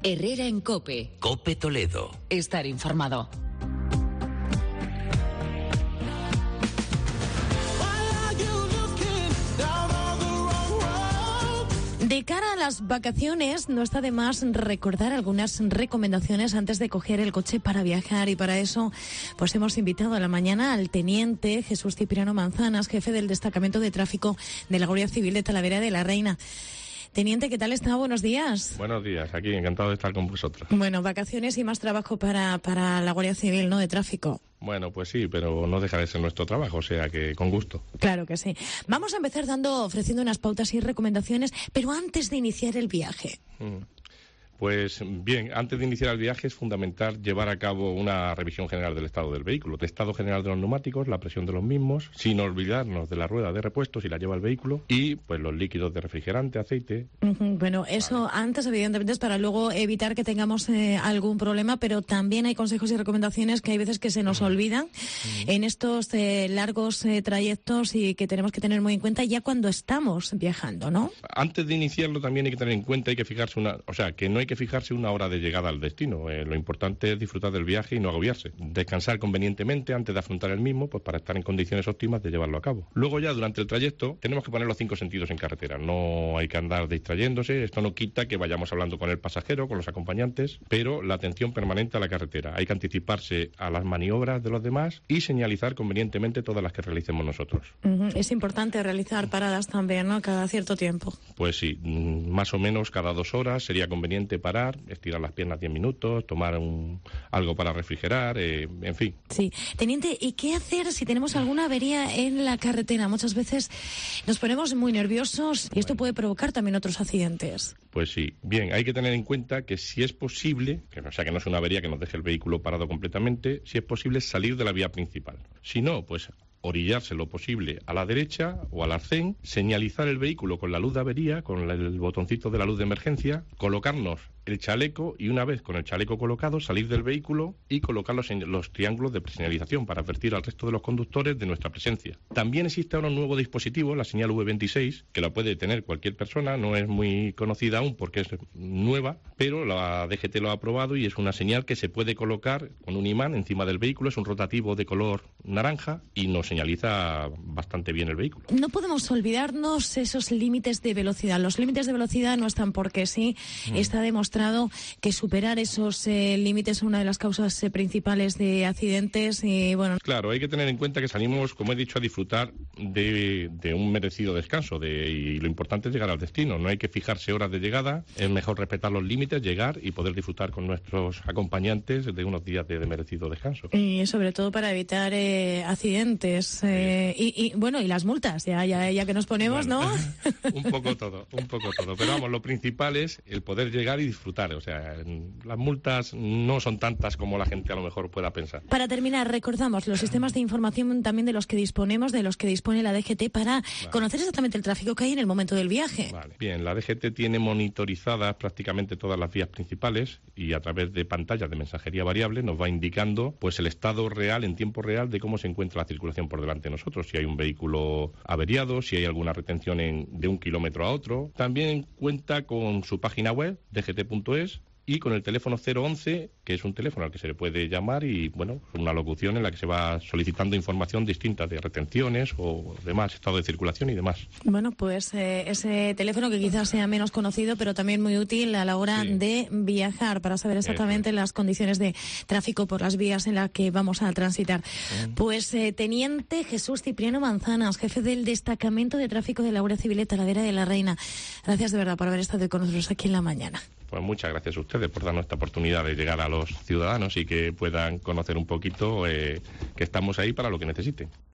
Herrera en COPE. COPE Toledo. Estar informado. De cara a las vacaciones, no está de más recordar algunas recomendaciones antes de coger el coche para viajar, y para eso pues hemos invitado a la mañana al teniente Jesús Cipriano Manzanas, jefe del destacamento de tráfico de la Guardia Civil de Talavera de la Reina. Teniente, ¿qué tal está? Buenos días. Buenos días, aquí encantado de estar con vosotros. Bueno, vacaciones y más trabajo para la Guardia Civil, ¿no?, de tráfico. Bueno, pues sí, pero no deja de ser nuestro trabajo, o sea que con gusto. Claro que sí. Vamos a empezar ofreciendo unas pautas y recomendaciones, pero antes de iniciar el viaje. Pues bien, antes de iniciar el viaje es fundamental llevar a cabo una revisión general del estado del vehículo, el estado general de los neumáticos, la presión de los mismos, sin olvidarnos de la rueda de repuesto si la lleva el vehículo, y pues los líquidos de refrigerante, aceite. Bueno, eso antes evidentemente es para luego evitar que tengamos algún problema, pero también hay consejos y recomendaciones que hay veces que se nos olvidan en estos largos trayectos y que tenemos que tener muy en cuenta ya cuando estamos viajando, ¿no? Antes de iniciarlo también hay que tener en cuenta, hay que fijarse que no hay que fijarse una hora de llegada al destino. Lo importante es disfrutar del viaje y no agobiarse. Descansar convenientemente antes de afrontar el mismo, pues para estar en condiciones óptimas de llevarlo a cabo. Luego ya durante el trayecto tenemos que poner los 5 sentidos en carretera. No hay que andar distrayéndose. Esto no quita que vayamos hablando con el pasajero, con los acompañantes, pero la atención permanente a la carretera. Hay que anticiparse a las maniobras de los demás y señalizar convenientemente todas las que realicemos nosotros. Es importante realizar paradas también, ¿no?, cada cierto tiempo. Pues sí, más o menos cada 2 horas sería conveniente parar, estirar las piernas 10 minutos, tomar algo para refrigerar, en fin. Sí. Teniente, ¿y qué hacer si tenemos alguna avería en la carretera? Muchas veces nos ponemos muy nerviosos y esto puede provocar también otros accidentes. Pues sí. Bien, hay que tener en cuenta que si es posible, que no es una avería que nos deje el vehículo parado completamente, si es posible salir de la vía principal. Si no, pues orillarse lo posible a la derecha o al arcén, señalizar el vehículo con la luz de avería, con el botoncito de la luz de emergencia, colocarnos el chaleco y una vez con el chaleco colocado salir del vehículo y colocar los triángulos de preseñalización para advertir al resto de los conductores de nuestra presencia. También existe ahora un nuevo dispositivo, la señal V26, que la puede tener cualquier persona, no es muy conocida aún porque es nueva, pero la DGT lo ha aprobado y es una señal que se puede colocar con un imán encima del vehículo, es un rotativo de color naranja y nos señaliza bastante bien el vehículo. No podemos olvidarnos esos límites de velocidad. Los límites de velocidad no están porque sí, está demostrado que superar esos límites es una de las causas principales de accidentes y bueno. Claro, hay que tener en cuenta que salimos, como he dicho, a disfrutar de un merecido descanso y lo importante es llegar al destino. No hay que fijarse horas de llegada, es mejor respetar los límites, llegar y poder disfrutar con nuestros acompañantes de unos días de merecido descanso. Y sobre todo para evitar accidentes y las multas, ya que nos ponemos, bueno, ¿no? Un poco todo. Pero vamos, lo principal es el poder llegar y disfrutar. O sea, las multas no son tantas como la gente a lo mejor pueda pensar. Para terminar, recordamos los sistemas de información también de los que disponemos, de los que dispone la DGT para conocer exactamente el tráfico que hay en el momento del viaje. Vale. Bien, la DGT tiene monitorizadas prácticamente todas las vías principales y a través de pantallas de mensajería variable nos va indicando pues el estado real, en tiempo real, de cómo se encuentra la circulación por delante de nosotros. Si hay un vehículo averiado, si hay alguna retención de 1 kilómetro a otro. También cuenta con su página web, dgt.es, y con el teléfono 011, que es un teléfono al que se le puede llamar y, bueno, una locución en la que se va solicitando información distinta de retenciones o demás, estado de circulación y demás. Bueno, pues ese teléfono que quizás sea menos conocido, pero también muy útil a la hora de viajar para saber exactamente las condiciones de tráfico por las vías en las que vamos a transitar. Pues Teniente Jesús Cipriano Manzanas, jefe del destacamento de tráfico de la Guardia Civil de Talavera de la Reina. Gracias de verdad por haber estado con nosotros aquí en la mañana. Pues muchas gracias a ustedes por darnos esta oportunidad de llegar a los ciudadanos y que puedan conocer un poquito que estamos ahí para lo que necesiten.